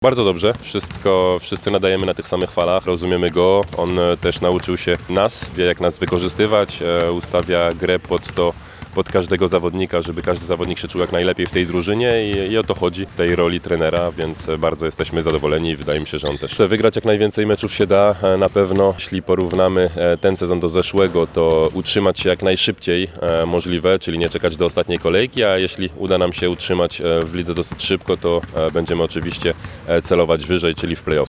Bardzo dobrze, wszyscy nadajemy na tych samych falach, rozumiemy go, on też nauczył się nas, wie jak nas wykorzystywać, ustawia grę pod każdego zawodnika, żeby każdy zawodnik się czuł jak najlepiej w tej drużynie i o to chodzi, tej roli trenera, więc bardzo jesteśmy zadowoleni i wydaje mi się, że on też chce wygrać jak najwięcej meczów się da. Na pewno, jeśli porównamy ten sezon do zeszłego, to utrzymać się jak najszybciej możliwe, czyli nie czekać do ostatniej kolejki, a jeśli uda nam się utrzymać w lidze dosyć szybko, to będziemy oczywiście celować wyżej, czyli w play-off.